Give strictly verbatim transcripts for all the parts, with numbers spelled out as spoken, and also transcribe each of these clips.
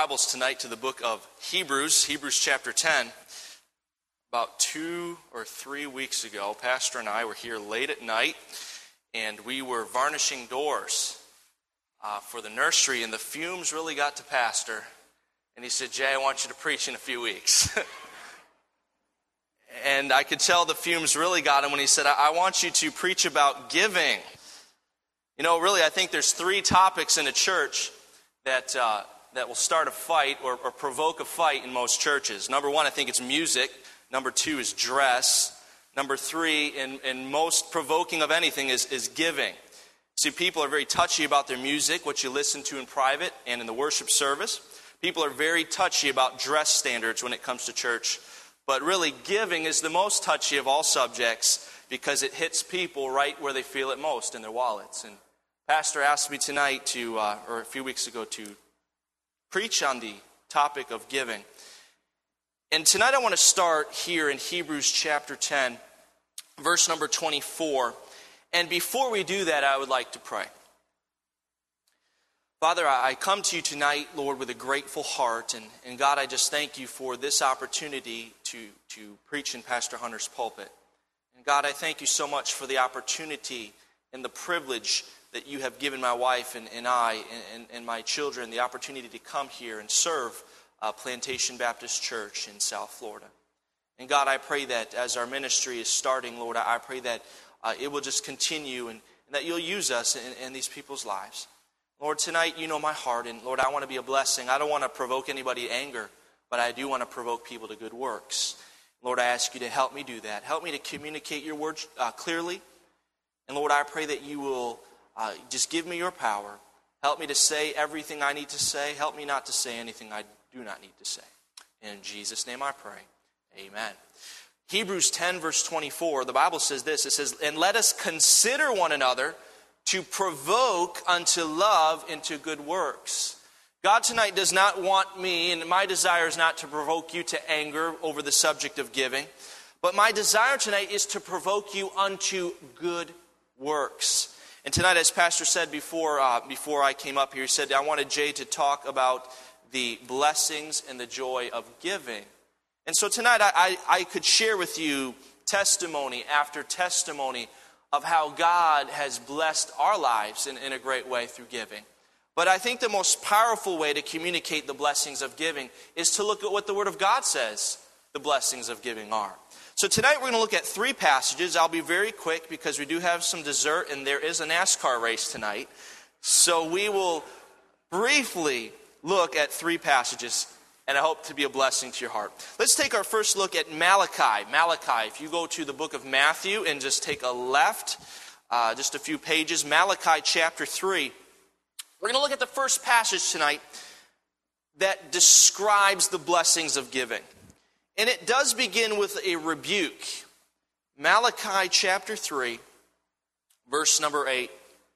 Bibles tonight to the book of Hebrews, Hebrews chapter ten. About two or three weeks ago, Pastor and I were here late at night, and we were varnishing doors uh, for the nursery, and the fumes really got to Pastor. And he said, "Jay, I want you to preach in a few weeks." And I could tell the fumes really got him when he said, I, I want you to preach about giving. You know, really, I think there's three topics in a church that uh, that will start a fight or, or provoke a fight in most churches. Number one, I think it's music. Number two is dress. Number three, and, and most provoking of anything, is, is giving. See, people are very touchy about their music, what you listen to in private and in the worship service. People are very touchy about dress standards when it comes to church. But really, giving is the most touchy of all subjects because it hits people right where they feel it most, in their wallets. And Pastor asked me tonight to, uh, or a few weeks ago, to preach on the topic of giving. And tonight I want to start here in Hebrews chapter ten, verse number twenty-four. And before we do that, I would like to pray. Father, I come to you tonight, Lord, with a grateful heart. And, and God, I just thank you for this opportunity to, to preach in Pastor Hunter's pulpit. And God, I thank you so much for the opportunity and the privilege that you have given my wife and, and I and, and, and my children the opportunity to come here and serve uh, Plantation Baptist Church in South Florida. And God, I pray that as our ministry is starting, Lord, I pray that uh, it will just continue and, and that you'll use us in, in these people's lives. Lord, tonight you know my heart, and Lord, I want to be a blessing. I don't want to provoke anybody to anger, but I do want to provoke people to good works. Lord, I ask you to help me do that. Help me to communicate your words uh, clearly. And Lord, I pray that you will Uh, just give me your power. Help me to say everything I need to say. Help me not to say anything I do not need to say. In Jesus' name I pray. Amen. Hebrews ten verse twenty-four, the Bible says this. It says, "And let us consider one another to provoke unto love and to good works." God tonight does not want me, and my desire is not to provoke you to anger over the subject of giving. But my desire tonight is to provoke you unto good works. And tonight, as Pastor said before uh, before I came up here, he said, I wanted Jay to talk about the blessings and the joy of giving. And so tonight, I, I, I could share with you testimony after testimony of how God has blessed our lives in, in a great way through giving. But I think the most powerful way to communicate the blessings of giving is to look at what the Word of God says the blessings of giving are. So tonight we're going to look at three passages. I'll be very quick because we do have some dessert and there is a NASCAR race tonight. So we will briefly look at three passages, and I hope to be a blessing to your heart. Let's take our first look at Malachi. Malachi, if you go to the book of Matthew and just take a left, uh, just a few pages, Malachi chapter three. We're going to look at the first passage tonight that describes the blessings of giving. And it does begin with a rebuke. Malachi chapter three, verse number eight.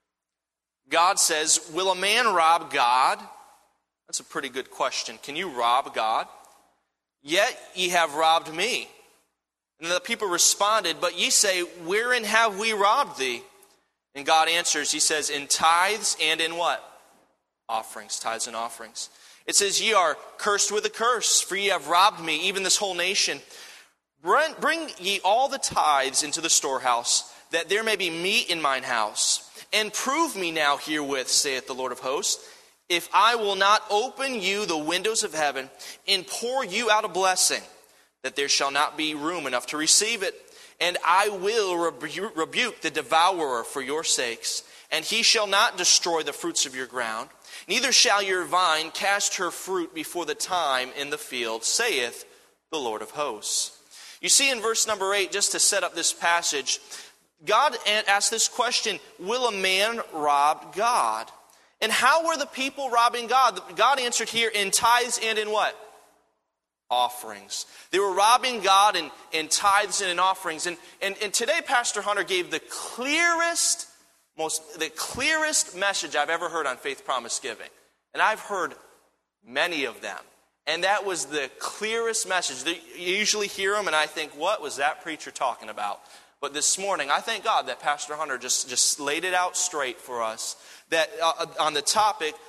God says, "Will a man rob God?" That's a pretty good question. Can you rob God? "Yet ye have robbed me." And the people responded, "But ye say, Wherein have we robbed thee?" And God answers, he says, "In tithes and in" what? Offerings, tithes and offerings. It says, "Ye are cursed with a curse, for ye have robbed me, even this whole nation. Bring, bring ye all the tithes into the storehouse, that there may be meat in mine house. And prove me now herewith, saith the Lord of hosts, if I will not open you the windows of heaven, and pour you out a blessing, that there shall not be room enough to receive it. And I will rebu- rebuke the devourer for your sakes, and he shall not destroy the fruits of your ground. Neither shall your vine cast her fruit before the time in the field, saith the Lord of hosts." You see in verse number eight, just to set up this passage, God asked this question, will a man rob God? And how were the people robbing God? God answered here, in tithes and in what? Offerings. They were robbing God in, in tithes and in offerings. And, and, and today Pastor Hunter gave the clearest Most, the clearest message I've ever heard on Faith Promise Giving. And I've heard many of them. And that was the clearest message. You usually hear them and I think, what was that preacher talking about? But this morning, I thank God that Pastor Hunter just, just laid it out straight for us. That uh, on the topic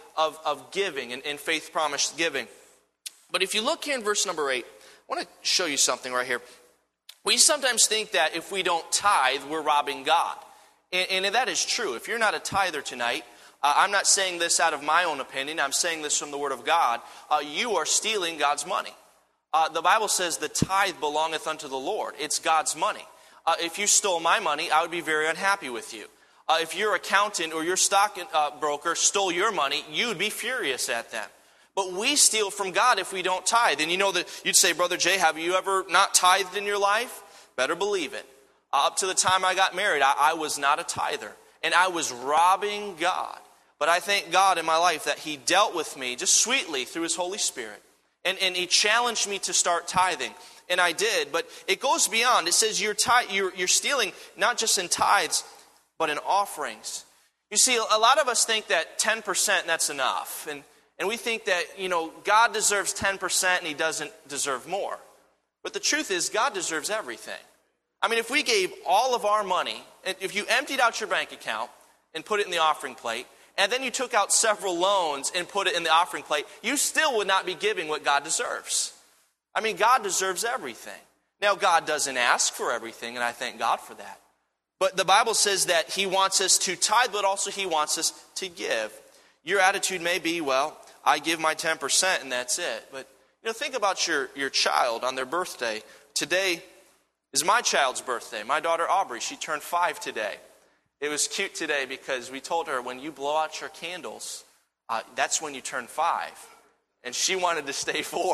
of, of giving and, and faith promised giving. But if you look here in verse number eight, I want to show you something right here. We sometimes think that if we don't tithe, we're robbing God. And, and that is true. If you're not a tither tonight, uh, I'm not saying this out of my own opinion. I'm saying this from the Word of God. Uh, you are stealing God's money. Uh, the Bible says the tithe belongeth unto the Lord. It's God's money. Uh, if you stole my money, I would be very unhappy with you. Uh, if your accountant or your stock uh, broker stole your money, you'd be furious at them. But we steal from God if we don't tithe. And you know that you'd say, Brother Jay, have you ever not tithed in your life? Better believe it. Uh, up to the time I got married, I, I was not a tither. And I was robbing God. But I thank God in my life that He dealt with me just sweetly through His Holy Spirit. And, and He challenged me to start tithing. And I did. But it goes beyond. It says you're, tithe, you're, you're stealing not just in tithes, but in offerings. You see, a lot of us think that ten percent, that's enough. And And we think that, you know, God deserves ten percent and He doesn't deserve more. But the truth is, God deserves everything. I mean, if we gave all of our money, if you emptied out your bank account and put it in the offering plate, and then you took out several loans and put it in the offering plate, you still would not be giving what God deserves. I mean, God deserves everything. Now, God doesn't ask for everything, and I thank God for that. But the Bible says that He wants us to tithe, but also He wants us to give. Your attitude may be, well, I give my ten percent and that's it. But, you know, think about your, your child on their birthday. Today is my child's birthday. My daughter Aubrey, she turned five today. It was cute today because we told her, when you blow out your candles, uh, that's when you turn five. And she wanted to stay four.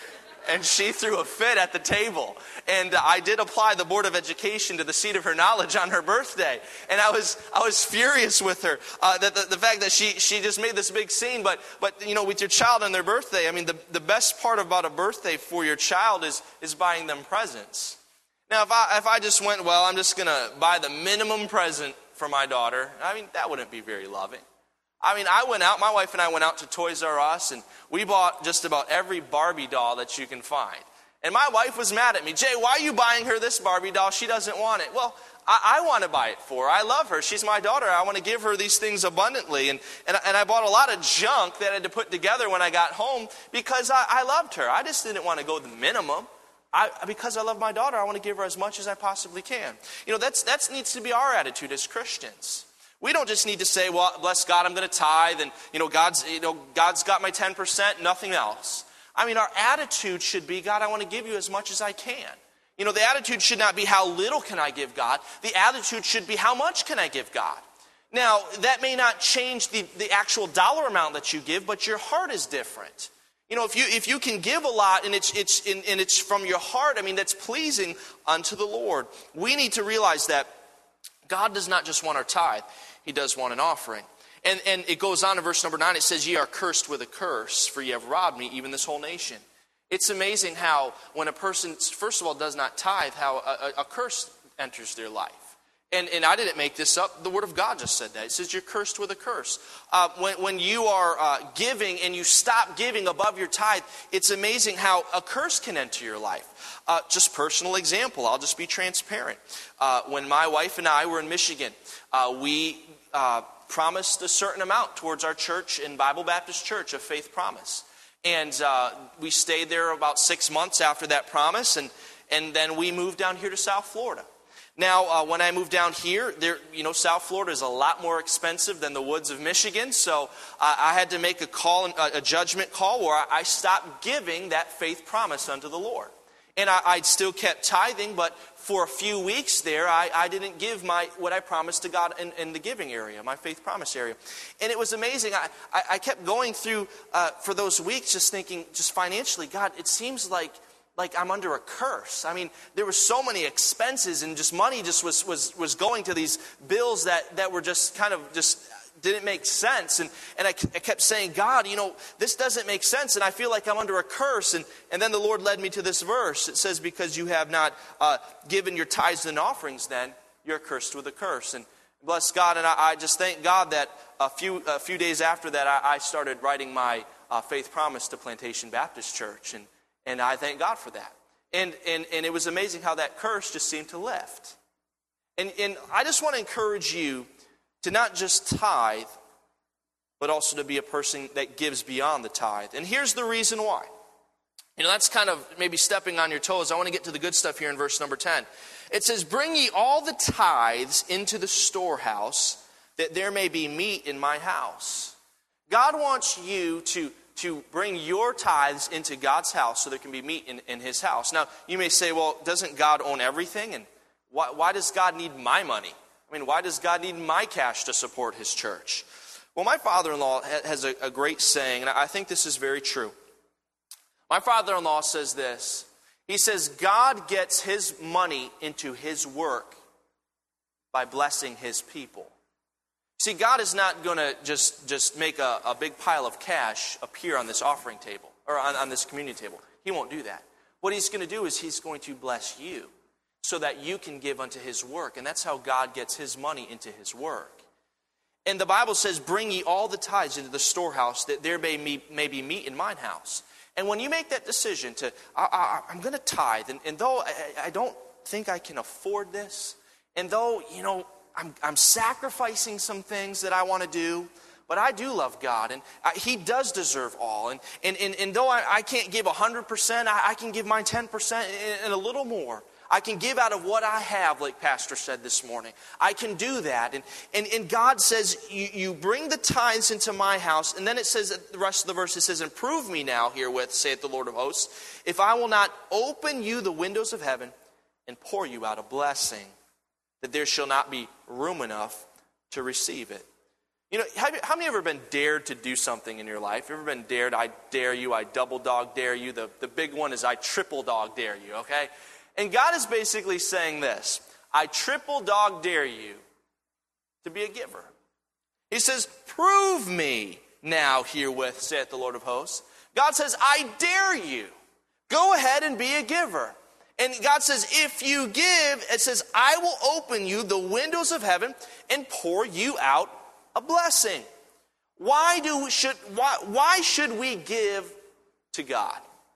And she threw a fit at the table. And I did apply the Board of Education to the seat of her knowledge on her birthday. And I was I was furious with her. Uh, that the, the fact that she, she just made this big scene. But, but you know, with your child on their birthday, I mean, the, the best part about a birthday for your child is, is buying them presents. Now, if I, if I just went, well, I'm just going to buy the minimum present for my daughter, I mean, that wouldn't be very loving. I mean, I went out, my wife and I went out to Toys R Us, and we bought just about every Barbie doll that you can find. And my wife was mad at me. Jay, why are you buying her this Barbie doll? She doesn't want it. Well, I, I want to buy it for her. I love her. She's my daughter. I want to give her these things abundantly. And, and, and I bought a lot of junk that I had to put together when I got home because I, I loved her. I just didn't want to go the minimum. I, because I love my daughter, I want to give her as much as I possibly can. You know, that's that needs to be our attitude as Christians. We don't just need to say, well, bless God, I'm going to tithe, and you know, God's you know, God's got my ten percent, nothing else. I mean, our attitude should be, God, I want to give you as much as I can. You know, the attitude should not be how little can I give God. The attitude should be how much can I give God. Now, that may not change the, the actual dollar amount that you give, but your heart is different. You know, if you if you can give a lot and it's it's and, and it's from your heart, I mean, that's pleasing unto the Lord. We need to realize that God does not just want our tithe. He does want an offering. And and it goes on in verse number nine. It says, ye are cursed with a curse, for ye have robbed me, even this whole nation. It's amazing how when a person, first of all, does not tithe, how a, a, a curse enters their life. And and I didn't make this up. The Word of God just said that. It says you're cursed with a curse. Uh, when, when you are uh, giving and you stop giving above your tithe, it's amazing how a curse can enter your life. Uh, just personal example. I'll just be transparent. Uh, when my wife and I were in Michigan, uh, we uh, promised a certain amount towards our church in Bible Baptist Church, a faith promise. And uh, we stayed there about six months after that promise, and, and then we moved down here to South Florida. Now, uh, when I moved down here, there, you know, South Florida is a lot more expensive than the woods of Michigan. So uh, I had to make a call, a, a judgment call, where I, I stopped giving that faith promise unto the Lord. And I, I still kept tithing, but for a few weeks there, I, I didn't give my what I promised to God in, in the giving area, my faith promise area. And it was amazing. I, I, I kept going through uh, for those weeks, just thinking, just financially, God, it seems like. Like I'm under a curse. I mean, there were so many expenses, and just money just was was was going to these bills that, that were just kind of just didn't make sense. And and I, I kept saying, God, you know, this doesn't make sense, and I feel like I'm under a curse. And, and then the Lord led me to this verse. It says, because you have not uh, given your tithes and offerings, then you're cursed with a curse. And bless God, and I, I just thank God that a few a few days after that, I, I started writing my uh, faith promise to Plantation Baptist Church. And And I thank God for that. And, and and it was amazing how that curse just seemed to lift. And and I just want to encourage you to not just tithe, but also to be a person that gives beyond the tithe. And here's the reason why. You know, that's kind of maybe stepping on your toes. I want to get to the good stuff here in verse number ten. It says, bring ye all the tithes into the storehouse, that there may be meat in my house. God wants you to, to bring your tithes into God's house so there can be meat in, in his house. Now, you may say, well, doesn't God own everything? And why, why does God need my money? I mean, why does God need my cash to support his church? Well, my father-in-law has a, a great saying, and I think this is very true. My father-in-law says this. He says, God gets his money into his work by blessing his people. See, God is not going to just, just make a, a big pile of cash appear on this offering table, or on, on this communion table. He won't do that. What he's going to do is he's going to bless you so that you can give unto his work. And that's how God gets his money into his work. And the Bible says, bring ye all the tithes into the storehouse, that there may, me, may be meat in mine house. And when you make that decision to, I, I, I'm going to tithe, and, and though I, I don't think I can afford this, and though, you know, I'm, I'm sacrificing some things that I want to do, but I do love God, and I, he does deserve all. And, and, and, and though I, I can't give one hundred percent, I, I can give mine ten percent and, and a little more. I can give out of what I have, like Pastor said this morning. I can do that. And, and, and God says, you, you bring the tithes into my house. And then it says, the rest of the verse, it says, and prove me now herewith, saith the Lord of hosts, if I will not open you the windows of heaven and pour you out a blessing, that there shall not be room enough to receive it. You know, have, how many have ever been dared to do something in your life? You ever been dared, I dare you, I double dog dare you. The, the big one is I triple dog dare you, okay? And God is basically saying this, I triple dog dare you to be a giver. He says, prove me now herewith, saith the Lord of hosts. God says, I dare you. Go ahead and be a giver. And God says, if you give, it says, I will open you the windows of heaven and pour you out a blessing. Why do should why, why should we give to God?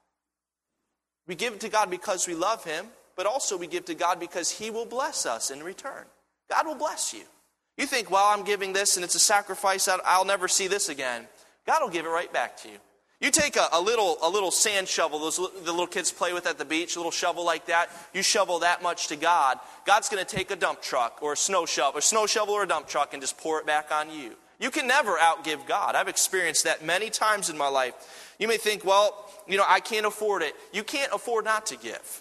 We give to God because we love him, but also we give to God because he will bless us in return. God will bless you. You think, well, I'm giving this and it's a sacrifice, I'll never see this again. God will give it right back to you. You take a, a little a little sand shovel, those the little kids play with at the beach, a little shovel like that, you shovel that much to God, God's going to take a dump truck or a snow shovel, a snow shovel or a dump truck and just pour it back on you. You can never outgive God. I've experienced that many times in my life. You may think, well, you know, I can't afford it. You can't afford not to give.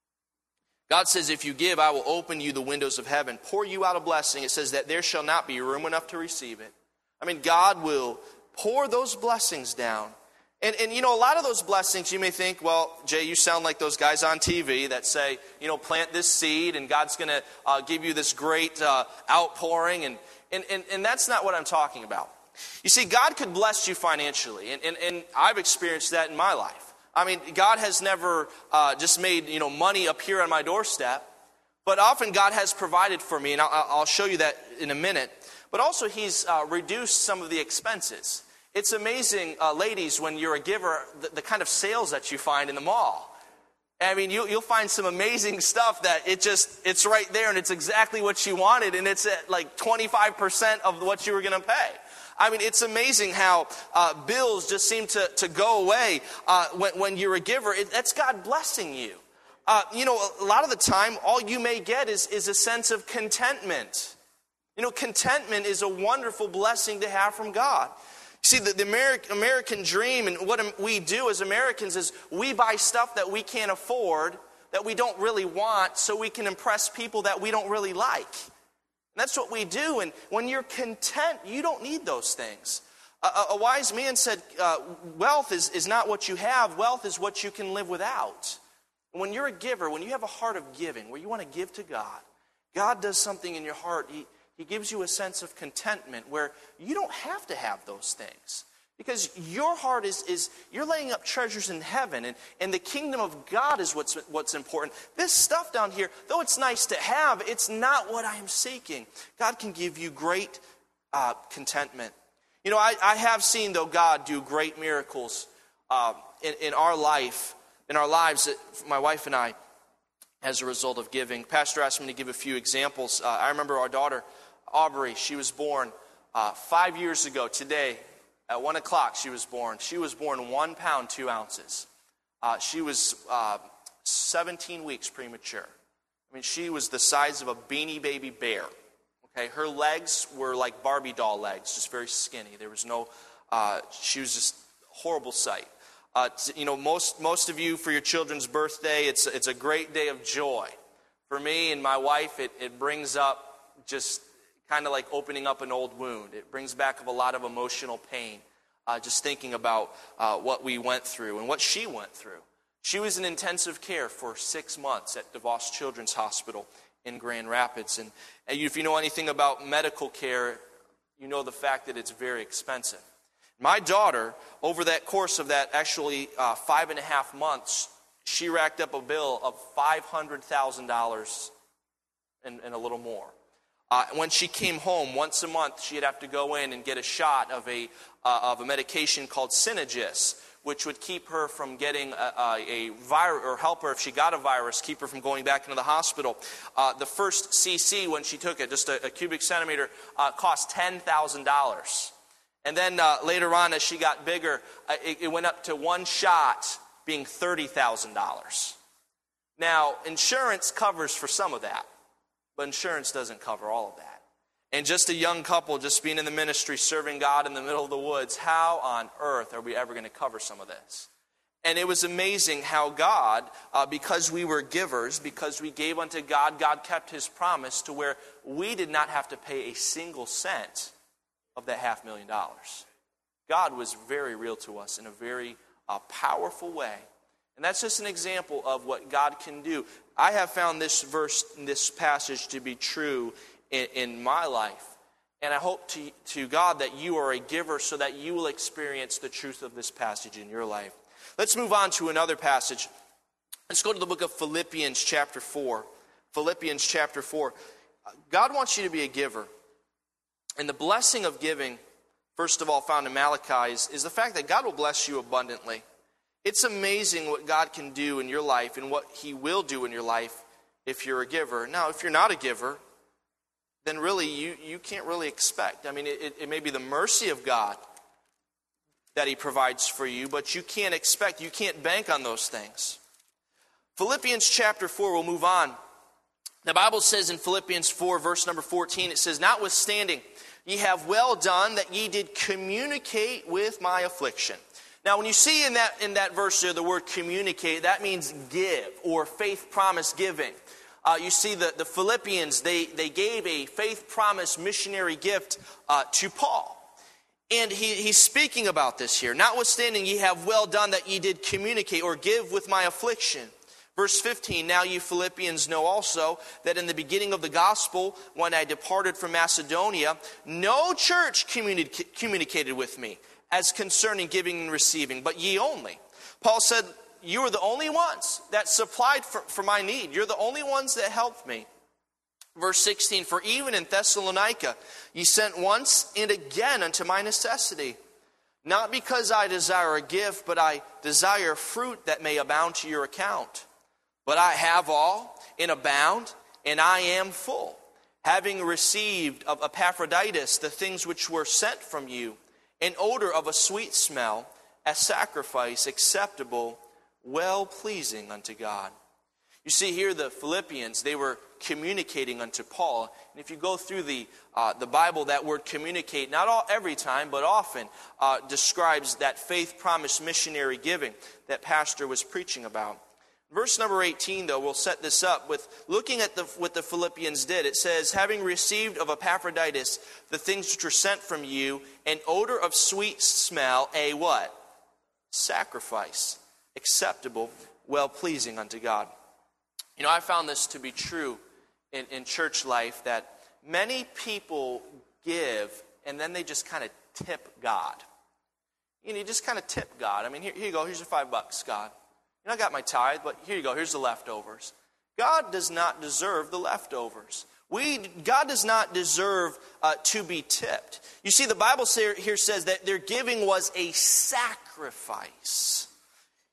God says, if you give, I will open you the windows of heaven, pour you out a blessing. It says that there shall not be room enough to receive it. I mean, God will pour those blessings down. And, and, you know, a lot of those blessings, you may think, well, Jay, you sound like those guys on T V that say, you know, plant this seed and God's going to uh, give you this great uh, outpouring. And, and, and, and that's not what I'm talking about. You see, God could bless you financially, and, and, and I've experienced that in my life. I mean, God has never uh, just made, you know, money appear on my doorstep, but often God has provided for me, and I'll, I'll show you that in a minute. But also he's uh, reduced some of the expenses. It's amazing, uh, ladies, when you're a giver, the, the kind of sales that you find in the mall. I mean, you, you'll find some amazing stuff that it just, it's right there, and it's exactly what you wanted, and it's at like twenty-five percent of what you were going to pay. I mean, it's amazing how uh, bills just seem to, to go away uh, when, when you're a giver. It, that's God blessing you. Uh, you know, a lot of the time, all you may get is, is a sense of contentment. You know, contentment is a wonderful blessing to have from God. See, the, the Ameri- American dream and what we do as Americans is we buy stuff that we can't afford, that we don't really want, so we can impress people that we don't really like. And that's what we do. And when you're content, you don't need those things. A, a, a wise man said, uh, wealth is, is not what you have. Wealth is what you can live without. And when you're a giver, when you have a heart of giving, where you want to give to God, God does something in your heart. He, he gives you a sense of contentment where you don't have to have those things. Because your heart is, is you're laying up treasures in heaven, and, and the kingdom of God is what's, what's important. This stuff down here, though it's nice to have, it's not what I am seeking. God can give you great uh, contentment. You know, I, I have seen, though, God do great miracles uh, in, in our life, in our lives, my wife and I, as a result of giving. Pastor asked me to give a few examples. Uh, I remember our daughter, Aubrey, she was born uh, five years ago today. At one o'clock she was born. She was born one pound, two ounces. Uh, she was uh, seventeen weeks premature. I mean, she was the size of a Beanie Baby bear. Okay, her legs were like Barbie doll legs, just very skinny. There was no, uh, she was just a horrible sight. Uh, you know, most most of you, for your children's birthday, it's it's a great day of joy. For me and my wife, it, it brings up just kind of like opening up an old wound. It brings back up a lot of emotional pain, uh, just thinking about uh, what we went through and what she went through. She was in intensive care for six months at DeVos Children's Hospital in Grand Rapids. And, and if you know anything about medical care, you know the fact that it's very expensive. My daughter, over that course of that actually uh, five and a half months, she racked up a bill of five hundred thousand dollars and, and a little more. Uh, when she came home, once a month, she'd have to go in and get a shot of a uh, of a medication called Synagis, which would keep her from getting a, a, a virus, or help her if she got a virus, keep her from going back into the hospital. Uh, the first C C, when she took it, just a, a cubic centimeter, uh, cost ten thousand dollars. And then uh, later on, as she got bigger, uh, it, it went up to one shot being thirty thousand dollars. Now, insurance covers for some of that, but insurance doesn't cover all of that. And just a young couple, just being in the ministry, serving God in the middle of the woods, how on earth are we ever going to cover some of this? And it was amazing how God, uh, because we were givers, because we gave unto God, God kept His promise to where we did not have to pay a single cent of that half million dollars. God was very real to us in a very uh, powerful way. And that's just an example of what God can do. I have found this verse, this passage to be true in, in my life. And I hope to, to God that you are a giver so that you will experience the truth of this passage in your life. Let's move on to another passage. Let's go to the book of Philippians chapter four. Philippians chapter four. God wants you to be a giver. And the blessing of giving, first of all, found in Malachi, is, is the fact that God will bless you abundantly. It's amazing what God can do in your life and what He will do in your life if you're a giver. Now, if you're not a giver, then really you, you can't really expect. I mean, it, it may be the mercy of God that He provides for you, but you can't expect, you can't bank on those things. Philippians chapter four, we'll move on. The Bible says in Philippians four, verse number fourteen, it says, "Notwithstanding, ye have well done that ye did communicate with my affliction." Now, when you see in that in that verse there the word communicate, that means give or faith promise giving. Uh, you see the, the Philippians, they, they gave a faith promise missionary gift uh, to Paul. And he, he's speaking about this here. "Notwithstanding, ye have well done that ye did communicate or give with my affliction." Verse fifteen, "Now you Philippians know also that in the beginning of the gospel, when I departed from Macedonia, no church communi- communicated with me as concerning giving and receiving, but ye only." Paul said, you are the only ones that supplied for, for my need. You're the only ones that helped me. Verse sixteen, "For even in Thessalonica ye sent once and again unto my necessity. Not because I desire a gift, but I desire fruit that may abound to your account. But I have all and abound, and I am full, having received of Epaphroditus the things which were sent from you, an odor of a sweet smell, a sacrifice acceptable, well-pleasing unto God." You see here the Philippians, they were communicating unto Paul. And if you go through the uh, the Bible, that word communicate, not all every time, but often, uh, describes that faith promise missionary giving that Pastor was preaching about. Verse number eighteen, though, we'll set this up with looking at the, what the Philippians did. It says, "Having received of Epaphroditus the things which were sent from you, an odor of sweet smell, a" what? "Sacrifice, acceptable, well-pleasing unto God." You know, I found this to be true in, in church life, that many people give and then they just kind of tip God. You know, you just kind of tip God. I mean, here, here you go, here's your five bucks, God. You know, I got my tithe, but here you go, here's the leftovers. God does not deserve the leftovers. We, God does not deserve uh, to be tipped. You see, the Bible here says that their giving was a sacrifice.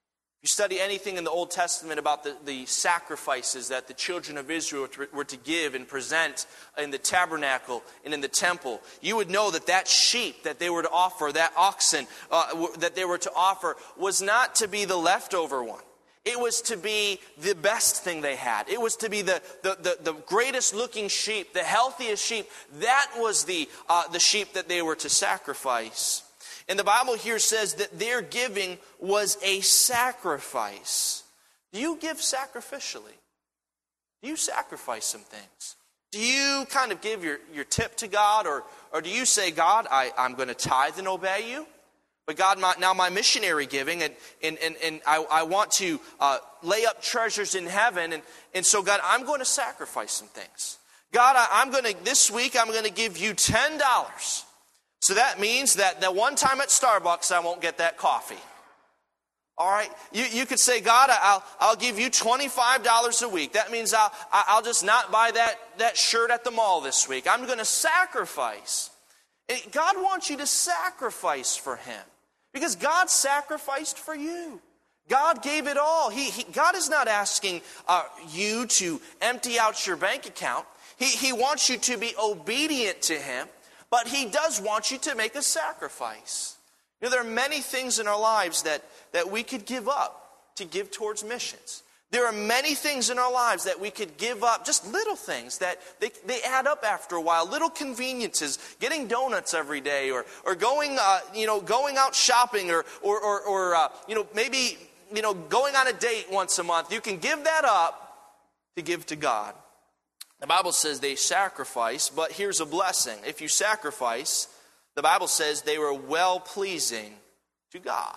If you study anything in the Old Testament about the, the sacrifices that the children of Israel were to give and present in the tabernacle and in the temple, you would know that that sheep that they were to offer, that oxen uh, that they were to offer, was not to be the leftover one. It was to be the best thing they had. It was to be the, the, the, the greatest looking sheep, the healthiest sheep. That was the, uh, the sheep that they were to sacrifice. And the Bible here says that their giving was a sacrifice. Do you give sacrificially? Do you sacrifice some things? Do you kind of give your, your tip to God? Or, or do you say, God, I, I'm going to tithe and obey you? But God, my, now my missionary giving, and, and, and, and I, I want to uh, lay up treasures in heaven. And, and so, God, I'm going to sacrifice some things. God, I, I'm going to, this week, I'm going to give you ten dollars. So that means that the one time at Starbucks, I won't get that coffee. All right? You, you could say, God, I'll, I'll give you twenty-five dollars a week. That means I'll, I'll just not buy that, that shirt at the mall this week. I'm going to sacrifice. And God wants you to sacrifice for Him. Because God sacrificed for you. God gave it all. He, he, God is not asking uh, you to empty out your bank account. He, he wants you to be obedient to Him. But He does want you to make a sacrifice. You know, there are many things in our lives that, that we could give up to give towards missions. There are many things in our lives that we could give up, just little things that they, they add up after a while, little conveniences, getting donuts every day, or or going uh, you know going out shopping, or or or, or uh, you know maybe you know going on a date once a month. You can give that up to give to God. The Bible says they sacrifice, but here's a blessing. If you sacrifice, the Bible says they were well-pleasing to God.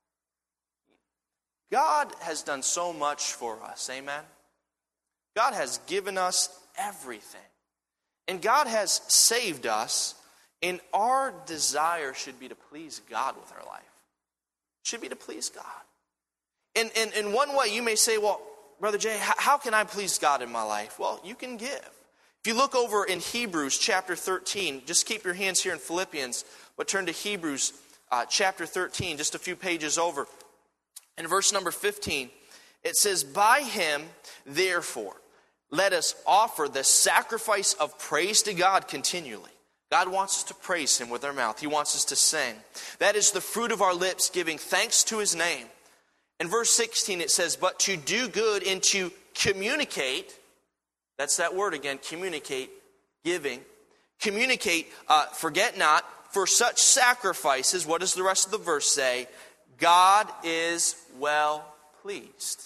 God has done so much for us, amen? God has given us everything. And God has saved us, and our desire should be to please God with our life. It should be to please God. And in, in one way, you may say, well, Brother Jay, how can I please God in my life? Well, you can give. If you look over in Hebrews chapter thirteen, just keep your hands here in Philippians, but turn to Hebrews uh, chapter thirteen, just a few pages over. In verse number fifteen, it says, by Him, therefore, let us offer the sacrifice of praise to God continually. God wants us to praise Him with our mouth. He wants us to sing. That is the fruit of our lips, giving thanks to His name. In verse sixteen, it says, but to do good and to communicate, that's that word again, communicate, giving. Communicate, uh, forget not, for such sacrifices, what does the rest of the verse say? God is well pleased.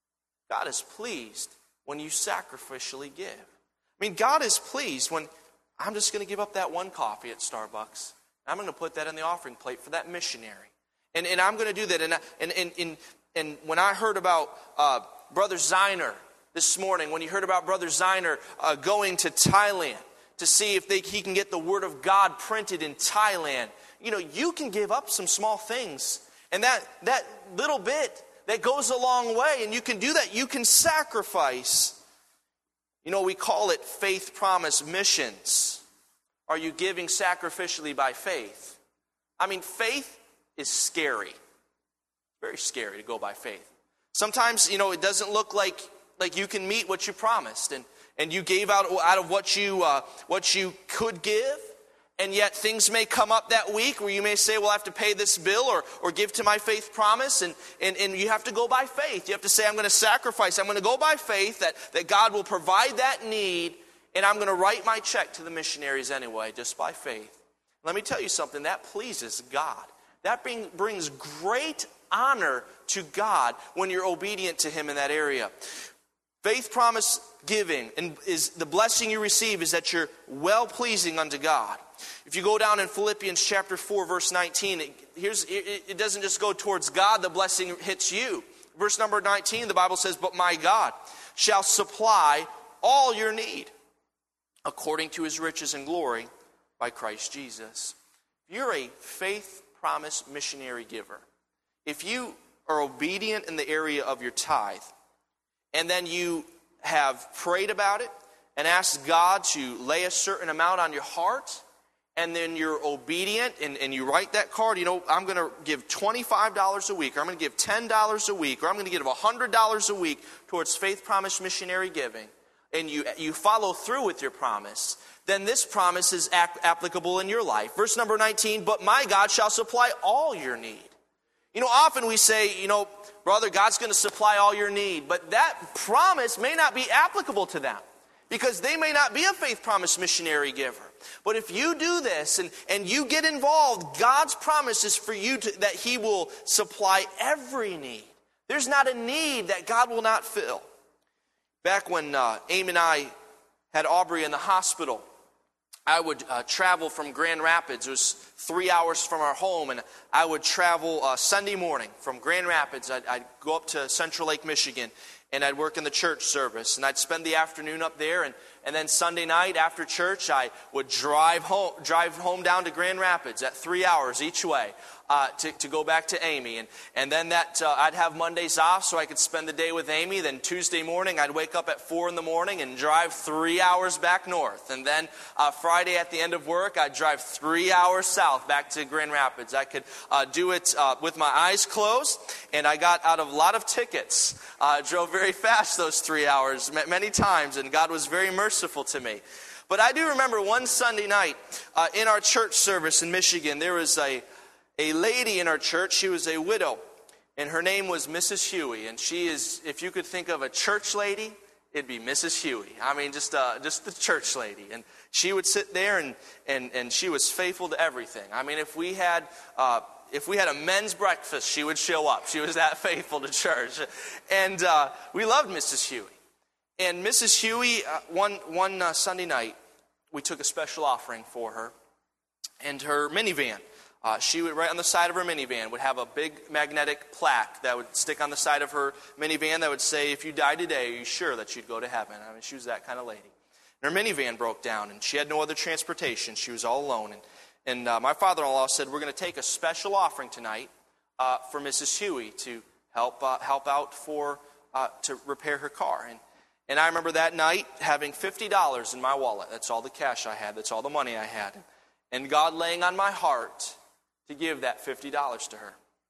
God is pleased when you sacrificially give. I mean, God is pleased when I'm just going to give up that one coffee at Starbucks. I'm going to put that in the offering plate for that missionary. And, and I'm going to do that. And, and, and, and, and when I heard about uh, Brother Ziner this morning, when you heard about Brother Ziner uh, going to Thailand to see if they, he can get the Word of God printed in Thailand, you know, you can give up some small things. And that, that little bit, that goes a long way. And you can do that. You can sacrifice. You know, we call it faith promise missions. Are you giving sacrificially by faith? I mean, faith is scary. Very scary to go by faith. Sometimes, you know, it doesn't look like, like you can meet what you promised. And, and you gave out, out of what you, uh, what you could give. And yet things may come up that week where you may say, well, I have to pay this bill or, or give to my faith promise. And, and, and you have to go by faith. You have to say, I'm going to sacrifice. I'm going to go by faith that, that God will provide that need. And I'm going to write my check to the missionaries anyway, just by faith. Let me tell you something. That pleases God. That bring, brings great honor to God when you're obedient to Him in that area. Faith promise giving and is the blessing you receive is that you're well-pleasing unto God. If you go down in Philippians chapter four, verse nineteen, it, here's, it, it doesn't just go towards God, the blessing hits you. Verse number nineteen, the Bible says, but my God shall supply all your need according to His riches and glory by Christ Jesus. If you're a faith promise missionary giver, if you are obedient in the area of your tithe, and then you have prayed about it and asked God to lay a certain amount on your heart, and then you're obedient, and, and you write that card, you know, I'm going to give twenty-five dollars a week, or I'm going to give ten dollars a week, or I'm going to give one hundred dollars a week towards Faith Promise missionary giving, and you, you follow through with your promise, then this promise is ap- applicable in your life. Verse number nineteen, but my God shall supply all your need. You know, often we say, you know, brother, God's going to supply all your need. But that promise may not be applicable to them because they may not be a Faith Promise missionary giver. But if you do this and, and you get involved, God's promise is for you to, that He will supply every need. There's not a need that God will not fill. Back when uh, Amy and I had Aubrey in the hospital, I would uh, travel from Grand Rapids. It was three hours from our home, and I would travel uh, Sunday morning from Grand Rapids. I'd, I'd go up to Central Lake, Michigan, and I'd work in the church service, and I'd spend the afternoon up there, and, and then Sunday night after church, I would drive home, drive home down to Grand Rapids at three hours each way uh, to, to go back to Amy, and, and then that uh, I'd have Mondays off so I could spend the day with Amy. Then Tuesday morning, I'd wake up at four in the morning and drive three hours back north, and then uh, Friday at the end of work, I'd drive three hours south back to Grand Rapids. I could uh, do it uh, with my eyes closed, and I got out of a lot of tickets. I uh, drove very fast those three hours many times, and God was very merciful to me. But I do remember one Sunday night uh, in our church service in Michigan, there was a, a lady in our church. She was a widow, and her name was Missus Huey. And she is, if you could think of a church lady, it'd be Missus Huey. I mean, just uh, just the church lady. And she would sit there, and, and, and she was faithful to everything. I mean, if we had... Uh, If we had a men's breakfast, she would show up. She was that faithful to church. And uh, we loved Missus Huey. And Missus Huey, uh, one, one uh, Sunday night, we took a special offering for her. And her minivan, uh, she would, right on the side of her minivan, would have a big magnetic plaque that would stick on the side of her minivan that would say, if you die today, are you sure that you'd go to heaven? I mean, she was that kind of lady. And her minivan broke down, and she had no other transportation. She was all alone. And And uh, my father-in-law said, we're going to take a special offering tonight uh, for Missus Huey to help uh, help out for uh, to repair her car. And and I remember that night having fifty dollars in my wallet. That's all the cash I had. That's all the money I had. And God laying on my heart to give that fifty dollars to her.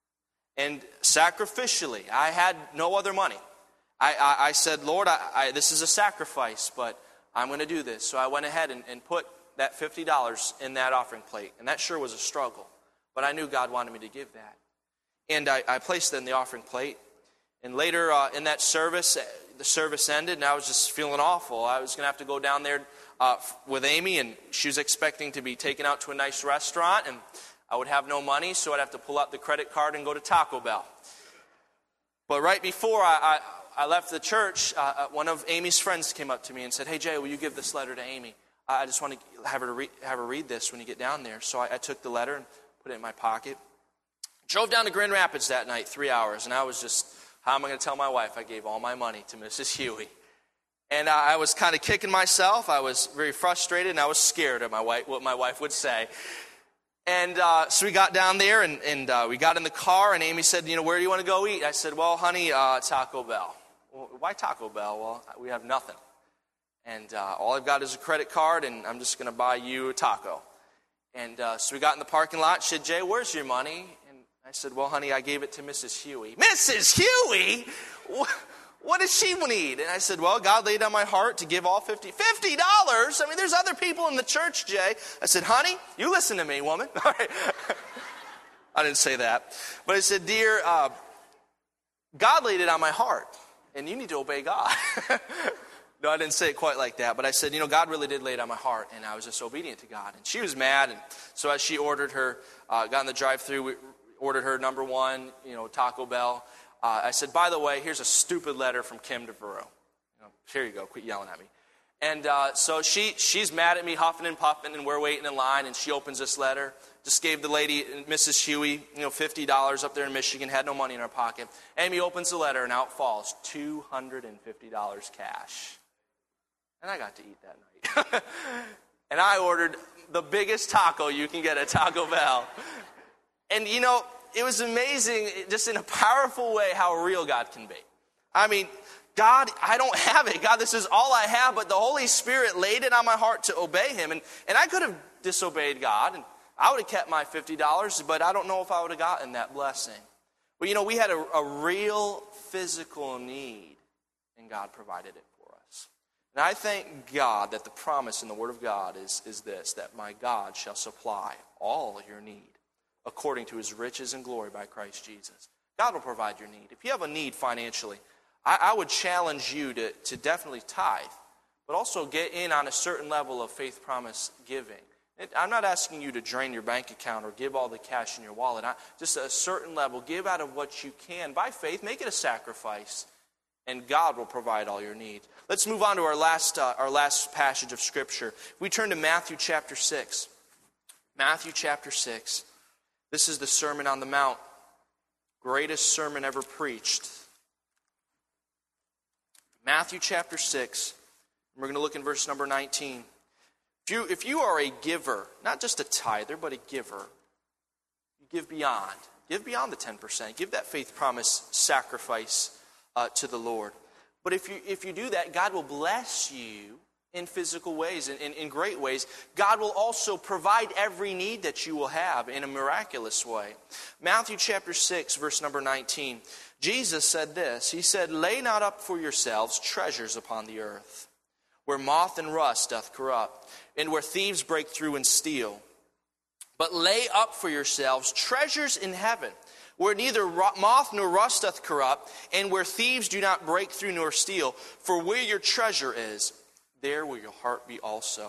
And sacrificially, I had no other money. I, I, I said, Lord, I, I, this is a sacrifice, but I'm going to do this. So I went ahead and, and put that fifty dollars in that offering plate. And that sure was a struggle. But I knew God wanted me to give that. And I, I placed it in the offering plate. And later uh, in that service, the service ended, and I was just feeling awful. I was going to have to go down there uh, with Amy, and she was expecting to be taken out to a nice restaurant. And I would have no money, so I'd have to pull out the credit card and go to Taco Bell. But right before I, I, I left the church, uh, one of Amy's friends came up to me and said, hey, Jay, will you give this letter to Amy? I just want to have her, to re- have her read this when you get down there. So I, I took the letter and put it in my pocket. Drove down to Grand Rapids that night, three hours. And I was just, how am I going to tell my wife I gave all my money to Missus Huey? And I, I was kind of kicking myself. I was very frustrated, and I was scared of my wife, what my wife would say. And uh, so we got down there, and, and uh, we got in the car, and Amy said, you know, where do you want to go eat? I said, well, honey, uh, Taco Bell. Well, why Taco Bell? Well, we have nothing. And uh, all I've got is a credit card, and I'm just going to buy you a taco. And uh, so we got in the parking lot. She said, Jay, where's your money? And I said, well, honey, I gave it to Missus Huey. Missus Huey? What does she need? And I said, well, God laid on my heart to give all fifty dollars. fifty dollars? I mean, there's other people in the church, Jay. I said, honey, you listen to me, woman. All right. I didn't say that. But I said, dear, uh, God laid it on my heart, and you need to obey God. No, I didn't say it quite like that, but I said, you know, God really did lay it on my heart, and I was just obedient to God. And she was mad, and so as she ordered her, uh, got in the drive-thru, we ordered her number one, you know, Taco Bell. Uh, I said, by the way, here's a stupid letter from Kim DeVero. You know, here you go, quit yelling at me. And uh, so she she's mad at me, huffing and puffing, and we're waiting in line, and she opens this letter. Just gave the lady, Missus Huey, you know, fifty dollars up there in Michigan, had no money in her pocket. Amy opens the letter, and out falls two hundred fifty dollars cash. And I got to eat that night. And I ordered the biggest taco you can get at Taco Bell. And, you know, it was amazing, just in a powerful way, how real God can be. I mean, God, I don't have it. God, this is all I have, but the Holy Spirit laid it on my heart to obey Him. And, and I could have disobeyed God, and I would have kept my fifty dollars, but I don't know if I would have gotten that blessing. But, you know, we had a, a real physical need, and God provided it for us. And I thank God that the promise in the Word of God is, is this, that my God shall supply all your need according to his riches and glory by Christ Jesus. God will provide your need. If you have a need financially, I, I would challenge you to, to definitely tithe, but also get in on a certain level of faith promise giving. It, I'm not asking you to drain your bank account or give all the cash in your wallet. I, just a certain level. Give out of what you can. By faith, make it a sacrifice, and God will provide all your needs. Let's move on to our last, uh, our last passage of Scripture. We turn to Matthew chapter six. Matthew chapter six. This is the Sermon on the Mount. Greatest sermon ever preached. Matthew chapter six. We're going to look in verse number nineteen. If you, if you are a giver, not just a tither, but a giver, you give beyond. Give beyond the ten percent. Give that faith promise sacrifice uh, to the Lord. But if you if you do that, God will bless you in physical ways, in, in, in great ways. God will also provide every need that you will have in a miraculous way. Matthew chapter six, verse number nineteen. Jesus said this. He said, "Lay not up for yourselves treasures upon the earth, where moth and rust doth corrupt, and where thieves break through and steal. But lay up for yourselves treasures in heaven, where neither moth nor rust doth corrupt, and where thieves do not break through nor steal. For where your treasure is, there will your heart be also."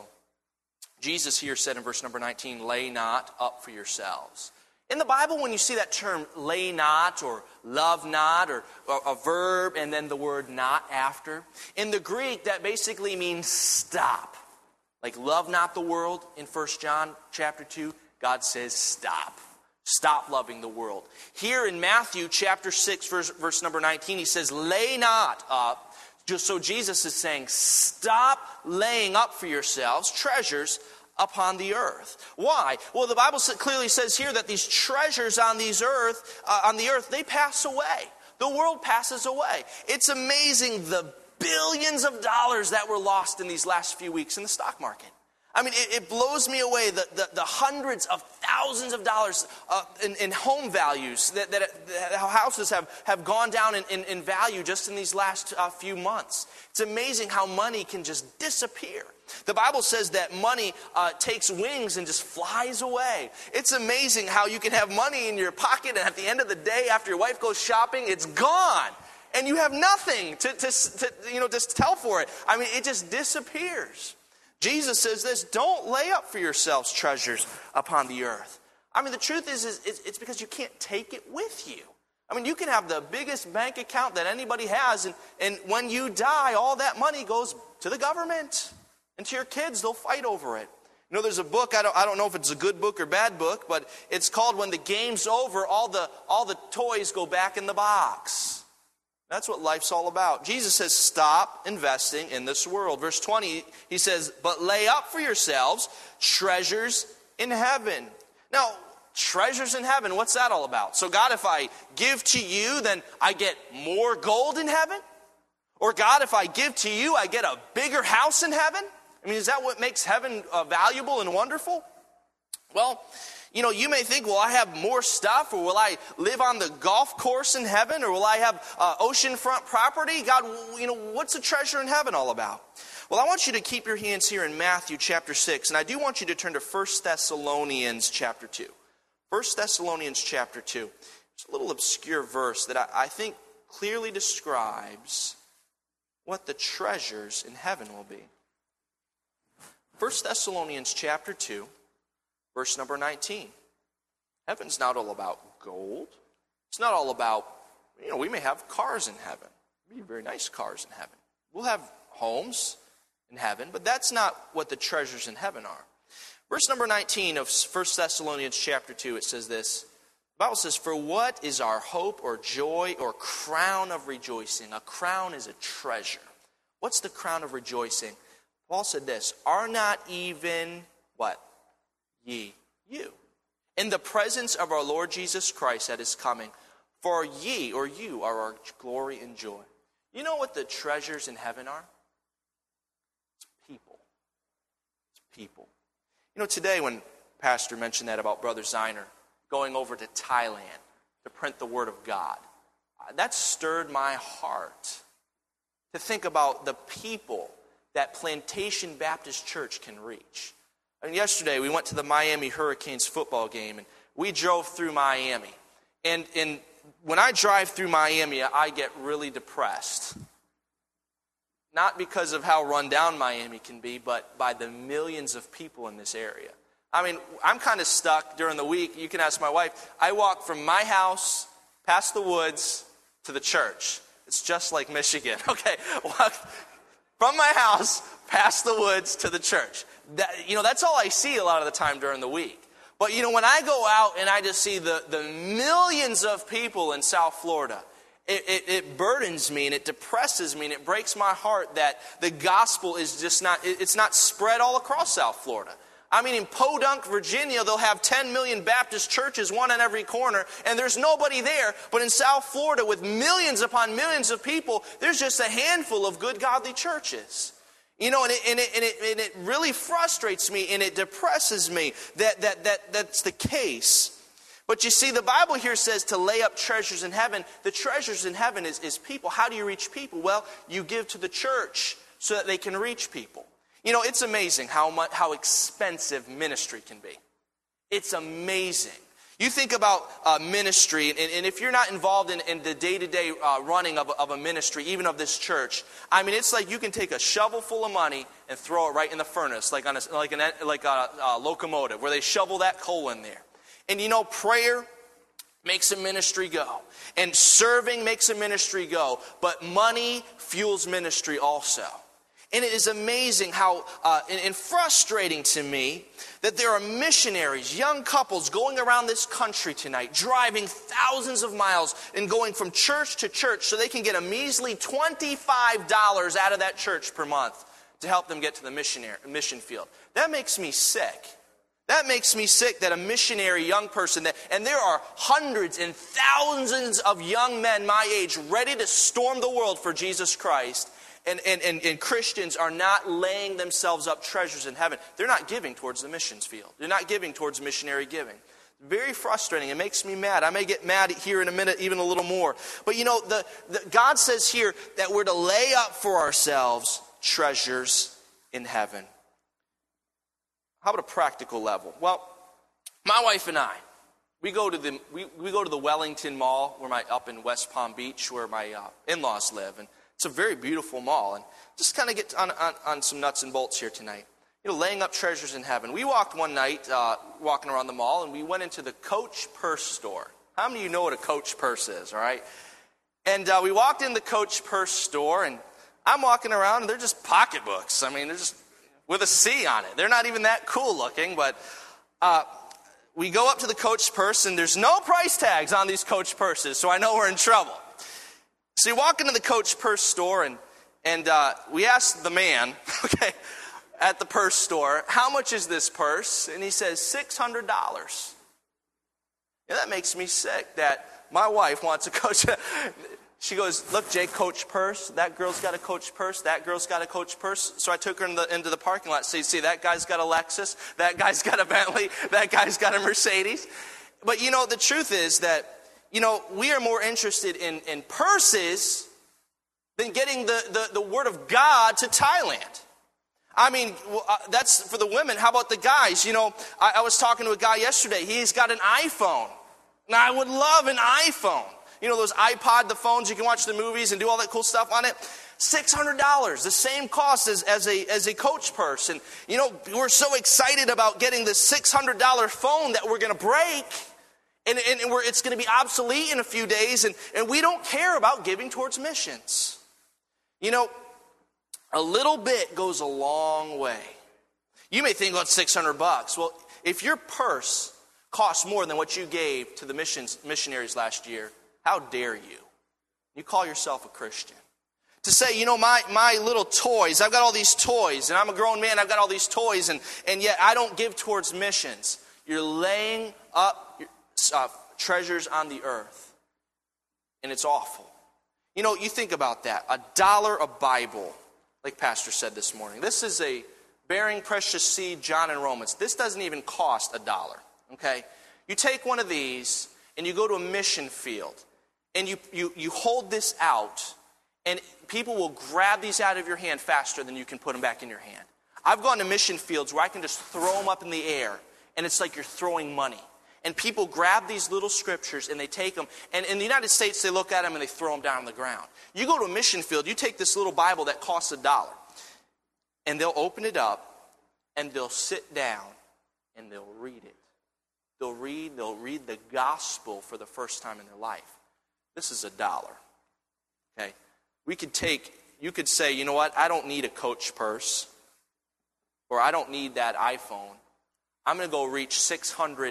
Jesus here said in verse number nineteen, "Lay not up for yourselves." In the Bible, when you see that term, lay not, or love not, or, or a verb, and then the word not after, in the Greek, that basically means stop. Like love not the world in First John chapter two, God says stop. Stop loving the world. Here in Matthew chapter six, verse, verse number nineteen, he says, "Lay not up." Just so Jesus is saying, stop laying up for yourselves treasures upon the earth. Why? Well, the Bible clearly says here that these treasures on these earth, uh, on the earth, they pass away. The world passes away. It's amazing the billions of dollars that were lost in these last few weeks in the stock market. I mean, it, it blows me away, the, the, the hundreds of thousands of dollars uh, in, in home values, that, that, that houses have, have gone down in, in, in value just in these last uh, few months. It's amazing how money can just disappear. The Bible says that money uh, takes wings and just flies away. It's amazing how you can have money in your pocket, and at the end of the day, after your wife goes shopping, it's gone. And you have nothing to, to, to you know, just tell for it. I mean, it just disappears. Jesus says this, don't lay up for yourselves treasures upon the earth. I mean, the truth is, is it's because you can't take it with you. I mean, you can have the biggest bank account that anybody has, and, and when you die, all that money goes to the government. And to your kids, they'll fight over it. You know, there's a book, I don't, I don't know if it's a good book or bad book, but it's called When the Game's Over, all the, all the toys go back in the box. That's what life's all about. Jesus says, stop investing in this world. Verse twenty, he says, but lay up for yourselves treasures in heaven. Now, treasures in heaven, what's that all about? So God, if I give to you, then I get more gold in heaven? Or God, if I give to you, I get a bigger house in heaven? I mean, is that what makes heaven uh, valuable and wonderful? Well, you know, you may think, well, I have more stuff, or will I live on the golf course in heaven, or will I have uh, oceanfront property? God, you know, what's the treasure in heaven all about? Well, I want you to keep your hands here in Matthew chapter six, and I do want you to turn to First Thessalonians chapter two. First Thessalonians chapter two. It's a little obscure verse that I, I think clearly describes what the treasures in heaven will be. First Thessalonians chapter two. Verse number nineteen. Heaven's not all about gold. It's not all about, you know, we may have cars in heaven. Maybe very nice cars in heaven. We'll have homes in heaven, but that's not what the treasures in heaven are. Verse number nineteen of First Thessalonians chapter two, it says this. The Bible says, for what is our hope or joy or crown of rejoicing? A crown is a treasure. What's the crown of rejoicing? Paul said this, are not even, what? Ye, you, in the presence of our Lord Jesus Christ at his coming. For ye, or you, are our glory and joy. You know what the treasures in heaven are? It's people. It's people. You know, today when Pastor mentioned that about Brother Zeiner going over to Thailand to print the Word of God, that stirred my heart to think about the people that Plantation Baptist Church can reach. I mean, yesterday we went to the Miami Hurricanes football game, and we drove through Miami. And, and when I drive through Miami, I get really depressed. Not because of how run down Miami can be, but by the millions of people in this area. I mean, I'm kind of stuck during the week. You can ask my wife. I walk from my house, past the woods, to the church. It's just like Michigan. Okay, walk from my house, past the woods, to the church. That, you know, that's all I see a lot of the time during the week. But, you know, when I go out and I just see the, the millions of people in South Florida, it, it, it burdens me and it depresses me and it breaks my heart that the gospel is just not, it, it's not spread all across South Florida. I mean, in Podunk, Virginia, they'll have ten million Baptist churches, one on every corner, and there's nobody there. But in South Florida, with millions upon millions of people, there's just a handful of good, godly churches. You know, and it, and, it, and, it, and it really frustrates me and it depresses me that, that, that that's the case. But you see, the Bible here says to lay up treasures in heaven. The treasures in heaven is, is people. How do you reach people? Well, you give to the church so that they can reach people. You know, it's amazing how much, how expensive ministry can be. It's amazing. You think about uh, ministry, and, and if you're not involved in, in the day-to-day uh, running of, of a ministry, even of this church, I mean, it's like you can take a shovel full of money and throw it right in the furnace, like on a, like an, like a, a locomotive, where they shovel that coal in there. And you know, prayer makes a ministry go, and serving makes a ministry go, but money fuels ministry also. And it is amazing how, uh, and, and frustrating to me, that there are missionaries, young couples going around this country tonight, driving thousands of miles and going from church to church so they can get a measly twenty-five dollars out of that church per month to help them get to the missionary, mission field. That makes me sick. That makes me sick that a missionary young person, that, and there are hundreds and thousands of young men my age ready to storm the world for Jesus Christ. And, and, and, and Christians are not laying themselves up treasures in heaven. They're not giving towards the missions field. They're not giving towards missionary giving. Very frustrating. It makes me mad. I may get mad here in a minute, even a little more. But you know, the, the, God says here that we're to lay up for ourselves treasures in heaven. How about a practical level? Well, my wife and I, we go to the we, we go to the Wellington Mall, where my up in West Palm Beach, where my uh, in-laws live, and it's a very beautiful mall. And just kind of get on, on, on some nuts and bolts here tonight. You know, laying up treasures in heaven. We walked one night, uh, walking around the mall, and we went into the Coach Purse store. How many of you know what a Coach Purse is, all right? And uh, we walked in the Coach Purse store, and I'm walking around, and they're just pocketbooks. I mean, they're just with a C on it. They're not even that cool looking, but uh, we go up to the Coach Purse, and there's no price tags on these Coach Purses, so I know we're in trouble. So you walk into the Coach Purse store, and and uh, we asked the man, okay, at the purse store, how much is this purse? And he says, six hundred dollars. And that makes me sick that my wife wants a Coach. She goes, look, Jay, Coach Purse. That girl's got a Coach Purse. That girl's got a Coach Purse. So I took her in the, into the parking lot. So you see, that guy's got a Lexus. That guy's got a Bentley. That guy's got a Mercedes. But, you know, the truth is that, you know, we are more interested in, in purses than getting the, the, the Word of God to Thailand. I mean, uh, that's for the women. How about the guys? You know, I, I was talking to a guy yesterday. He's got an iPhone. Now, I would love an iPhone. You know, those iPod, the phones, you can watch the movies and do all that cool stuff on it. six hundred dollars, the same cost as, as, a, as a Coach Purse. And, you know, we're so excited about getting this six hundred dollars phone that we're going to break. And, and we're, it's going to be obsolete in a few days, and, and we don't care about giving towards missions. You know, a little bit goes a long way. You may think, well, it's six hundred bucks. Well, if your purse costs more than what you gave to the missions, missionaries last year, how dare you? You call yourself a Christian. To say, you know, my, my little toys, I've got all these toys, and I'm a grown man, I've got all these toys, and, and yet I don't give towards missions. You're laying up your Uh, treasures on the earth. And it's awful. You know, you think about that. A dollar a Bible, like Pastor said this morning. This is a Bearing Precious Seed, John and Romans. This doesn't even cost a dollar, okay? You take one of these and you go to a mission field and you, you, you hold this out and people will grab these out of your hand faster than you can put them back in your hand. I've gone to mission fields where I can just throw them up in the air and it's like you're throwing money. And people grab these little scriptures and they take them. And in the United States, they look at them and they throw them down on the ground. You go to a mission field, you take this little Bible that costs a dollar. And they'll open it up and they'll sit down and they'll read it. They'll read, they'll read the gospel for the first time in their life. This is a dollar. Okay? We could take, you could say, you know what, I don't need a Coach purse. Or I don't need that iPhone. I'm going to go reach six hundred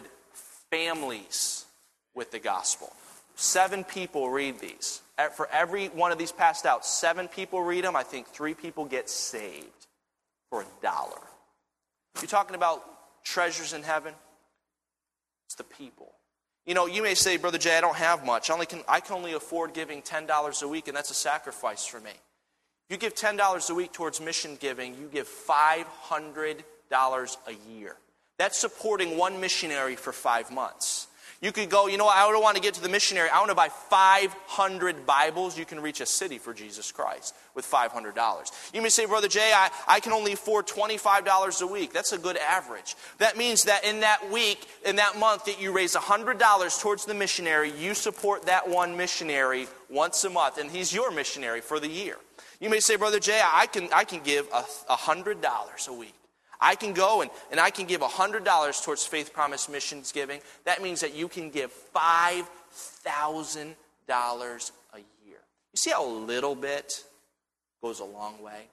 families with the gospel. Seven people read these. For every one of these passed out, seven people read them. I think three people get saved for a dollar. You're talking about treasures in heaven? It's the people. You know, you may say, Brother Jay, I don't have much. I, only can, I can only afford giving ten dollars a week, and that's a sacrifice for me. If you give ten dollars a week towards mission giving, you give five hundred dollars a year. That's supporting one missionary for five months. You could go, you know what, I don't want to get to the missionary. I want to buy five hundred Bibles. You can reach a city for Jesus Christ with five hundred dollars. You may say, Brother Jay, I, I can only afford twenty-five dollars a week. That's a good average. That means that in that week, in that month, that you raise one hundred dollars towards the missionary, you support that one missionary once a month, and he's your missionary for the year. You may say, Brother Jay, I can, I can give a, one hundred dollars a week. I can go and, and I can give one hundred dollars towards Faith Promise Missions giving. That means that you can give five thousand dollars a year. You see how a little bit goes a long way?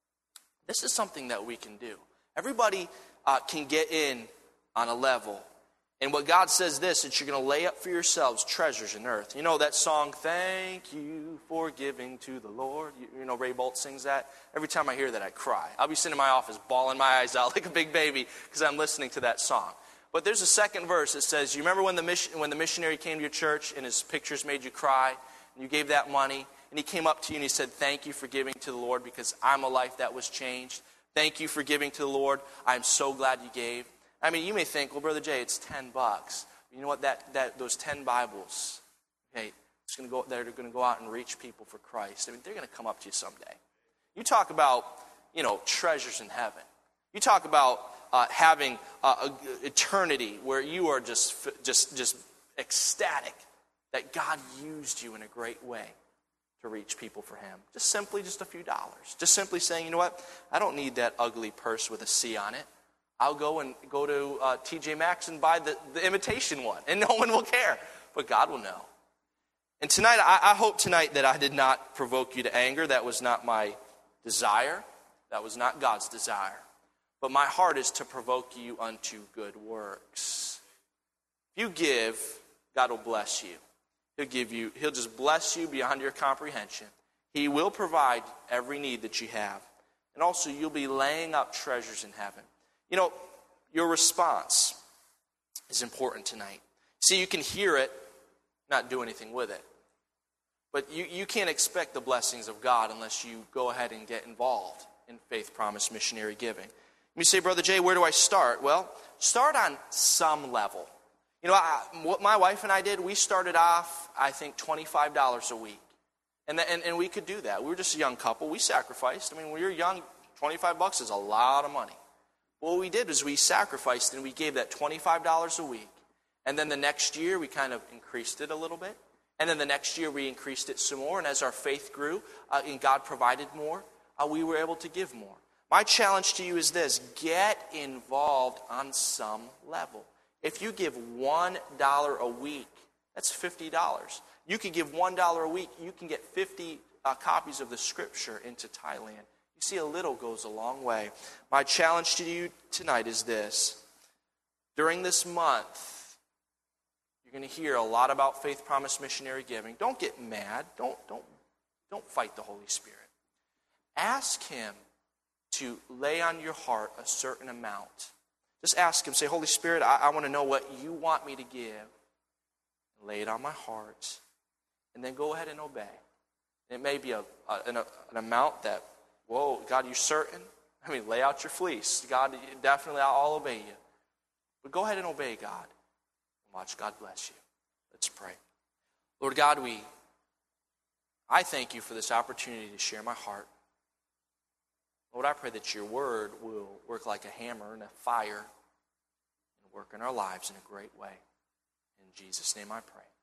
This is something that we can do. Everybody uh, can get in on a level. And what God says this, that you're going to lay up for yourselves treasures in earth. You know that song, Thank You for Giving to the Lord? You, you know Ray Bolt sings that? Every time I hear that, I cry. I'll be sitting in my office bawling my eyes out like a big baby because I'm listening to that song. But there's a second verse that says, you remember when the mission, when the missionary came to your church and his pictures made you cry? And you gave that money? And he came up to you and he said, thank you for giving to the Lord because I'm a life that was changed. Thank you for giving to the Lord. I'm so glad you gave. I mean, you may think, well, Brother Jay, it's ten bucks. You know what? That that those ten Bibles, okay, it's going to go. They're going to go out and reach people for Christ. I mean, they're going to come up to you someday. You talk about, you know, treasures in heaven. You talk about uh, having uh, a, eternity where you are just just just ecstatic that God used you in a great way to reach people for Him. Just simply, just a few dollars. Just simply saying, you know what? I don't need that ugly purse with a C on it. I'll go and go to uh, T J Maxx and buy the, the imitation one, and no one will care, but God will know. And tonight, I, I hope tonight that I did not provoke you to anger. That was not my desire. That was not God's desire. But my heart is to provoke you unto good works. If you give, God will bless you. He'll give you, He'll just bless you beyond your comprehension. He will provide every need that you have. And also, you'll be laying up treasures in heaven. You know, your response is important tonight. See, you can hear it, not do anything with it. But you, you can't expect the blessings of God unless you go ahead and get involved in Faith Promise missionary giving. You say, Brother Jay, where do I start? Well, start on some level. You know, I, what my wife and I did, we started off, I think, twenty-five dollars a week. And, the, and, and we could do that. We were just a young couple. We sacrificed. I mean, when you're young, twenty-five bucks is a lot of money. What we did was we sacrificed and we gave that twenty-five dollars a week. And then the next year we kind of increased it a little bit. And then the next year we increased it some more. And as our faith grew uh, and God provided more, uh, we were able to give more. My challenge to you is this. Get involved on some level. If you give one dollar a week, that's fifty dollars. You can give one dollar a week. You can get fifty uh, copies of the Scripture into Thailand. You see, a little goes a long way. My challenge to you tonight is this. During this month, you're going to hear a lot about Faith Promise missionary giving. Don't get mad. Don't, don't, don't fight the Holy Spirit. Ask Him to lay on your heart a certain amount. Just ask Him. Say, Holy Spirit, I, I want to know what you want me to give. Lay it on my heart. And then go ahead and obey. It may be a, a, an, a, an amount that, whoa, God, you certain? I mean, lay out your fleece. God, definitely, I'll obey you. But go ahead and obey God. Watch God bless you. Let's pray. Lord God, we, I thank you for this opportunity to share my heart. Lord, I pray that your word will work like a hammer and a fire and work in our lives in a great way. In Jesus' name I pray.